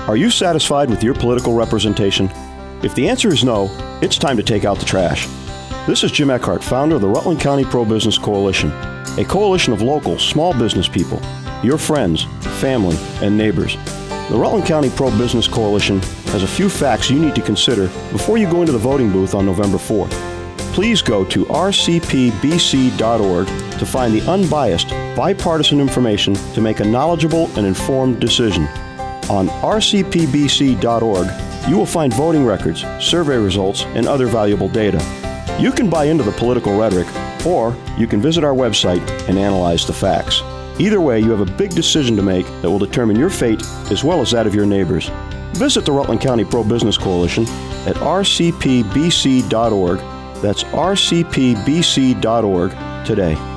Are you satisfied with your political representation? If the answer is no, it's time to take out the trash. This is Jim Eckhart, founder of the Rutland County Pro-Business Coalition, a coalition of local, small business people, your friends, family, and neighbors. The Rutland County Pro-Business Coalition has a few facts you need to consider before you go into the voting booth on November 4th. Please go to rcpbc.org to find the unbiased, bipartisan information to make a knowledgeable and informed decision. On rcpbc.org, you will find voting records, survey results, and other valuable data. You can buy into the political rhetoric, or you can visit our website and analyze the facts. Either way, you have a big decision to make that will determine your fate as well as that of your neighbors. Visit the Rutland County Pro-Business Coalition at rcpbc.org. That's rcpbc.org today.